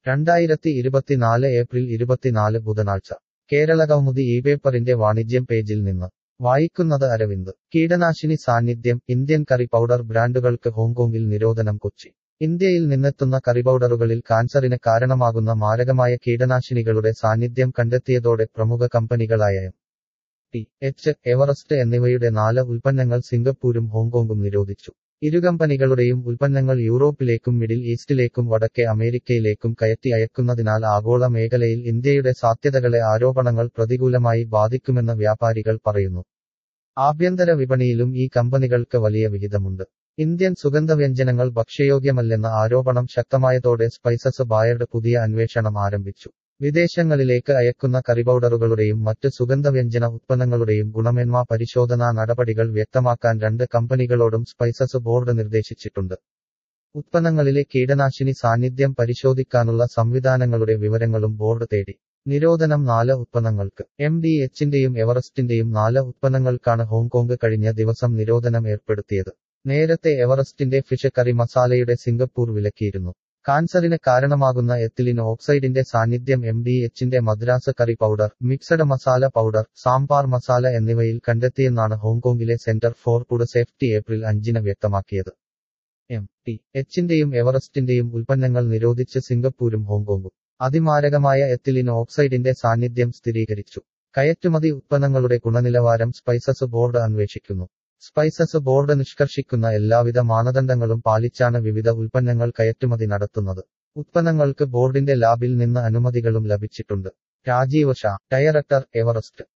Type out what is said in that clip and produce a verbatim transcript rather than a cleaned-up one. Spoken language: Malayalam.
രണ്ടായിരത്തി ഇരുപത്തിനാല് ഏപ്രിൽ ഇരുപത്തിനാല് ബുധനാഴ്ച കേരളകൗമുദി ഈ പേപ്പറിന്റെ വാണിജ്യം പേജിൽ നിന്ന് വായിക്കുന്നത് അരവിന്ദ്. കീടനാശിനി സാന്നിധ്യം ഇന്ത്യൻ കറി പൗഡർ ബ്രാൻഡുകൾക്ക് ഹോങ്കോങ്ങിൽ നിരോധനം കൊച്ചി. ഇന്ത്യയിൽ നിന്നെത്തുന്ന കറിപൗഡറുകളിൽ കാൻസറിന് കാരണമാകുന്ന മാരകമായ കീടനാശിനികളുടെ സാന്നിധ്യം കണ്ടെത്തിയതോടെ പ്രമുഖ കമ്പനികളായ എം ടി എച്ച്, എവറസ്റ്റ് എന്നിവയുടെ നാല് ഉൽപ്പന്നങ്ങൾ സിംഗപ്പൂരും ഹോങ്കോങ്ങും നിരോധിച്ചു. ഇരു കമ്പനികളുടെയും ഉൽപ്പന്നങ്ങൾ യൂറോപ്പിലേക്കും മിഡിൽ ഈസ്റ്റിലേക്കും വടക്കേ അമേരിക്കയിലേക്കും കയറ്റി അയക്കുന്നതിനാൽ ആഗോള മേഖലയിൽ ഇന്ത്യയുടെ സാധ്യതകളെ ആരോപണങ്ങൾ പ്രതികൂലമായി ബാധിക്കുമെന്ന് വ്യാപാരികൾ പറയുന്നു. ആഭ്യന്തര വിപണിയിലും ഈ കമ്പനികൾക്ക് വലിയ വിഹിതമുണ്ട്. ഇന്ത്യൻ സുഗന്ധവ്യഞ്ജനങ്ങൾ ഭക്ഷ്യയോഗ്യമല്ലെന്ന ആരോപണം ശക്തമായതോടെ സ്പൈസസ് ബയർഡ് പുതിയ അന്വേഷണം ആരംഭിച്ചു. വിദേശങ്ങളിലേക്ക് അയക്കുന്ന കറിപൗഡറുകളുടെയും മറ്റ് സുഗന്ധവ്യഞ്ജന ഉത്പന്നങ്ങളുടെയും ഗുണമേന്മ പരിശോധനാ നടപടികൾ വ്യക്തമാക്കാൻ രണ്ട് കമ്പനികളോടും സ്പൈസസ് ബോർഡ് നിർദ്ദേശിച്ചിട്ടുണ്ട്. ഉത്പന്നങ്ങളിലെ കീടനാശിനി സാന്നിധ്യം പരിശോധിക്കാനുള്ള സംവിധാനങ്ങളുടെ വിവരങ്ങളും ബോർഡ് തേടി. നിരോധനം നാല് ഉത്പന്നങ്ങൾക്ക്. എം ഡി എച്ചിന്റെയും എവറസ്റ്റിന്റെയും നാല് ഉത്പന്നങ്ങൾക്കാണ് ഹോങ്കോങ് കഴിഞ്ഞ ദിവസം നിരോധനം ഏർപ്പെടുത്തിയത്. നേരത്തെ എവറസ്റ്റിന്റെ ഫിഷ് കറി മസാലയുടെ സിംഗപ്പൂർ വിലക്കിയിരുന്നു. കാൻസറിന് കാരണമാകുന്ന എത്തിലിൻ ഓക്സൈഡിന്റെ സാന്നിധ്യം എം ഡി എച്ചിന്റെ Madras curry powder, mixed masala powder, sambar masala എന്നിവയിൽ കണ്ടെത്തിയെന്നാണ് ഹോങ്കോങ്ങിലെ Centre for Food Safety April അഞ്ചിന് വ്യക്തമാക്കിയത്. എം ടി എച്ചിന്റെയും എവറസ്റ്റിന്റെയും ഉൽപ്പന്നങ്ങൾ നിരോധിച്ച് സിംഗപ്പൂരും ഹോങ്കോങ്ങും. അതിമാരകമായ എത്തിലിൻ ഓക്സൈഡിന്റെ സാന്നിധ്യം സ്ഥിരീകരിച്ചു. കയറ്റുമതി ഉത്പന്നങ്ങളുടെ ഗുണനിലവാരം സ്പൈസസ് ബോർഡ് അന്വേഷിക്കുന്നു. സ്പൈസസ് ബോർഡ് നിഷ്കർഷിക്കുന്ന എല്ലാവിധ മാനദണ്ഡങ്ങളും പാലിച്ചാണ് വിവിധ ഉൽപ്പന്നങ്ങൾ കയറ്റുമതി നടത്തുന്നത്. ഉത്പന്നങ്ങൾക്ക് ബോർഡിന്റെ ലാബിൽ നിന്ന് അനുമതികളും ലഭിച്ചിട്ടുണ്ട്. Rajeev Shah, director, Everest.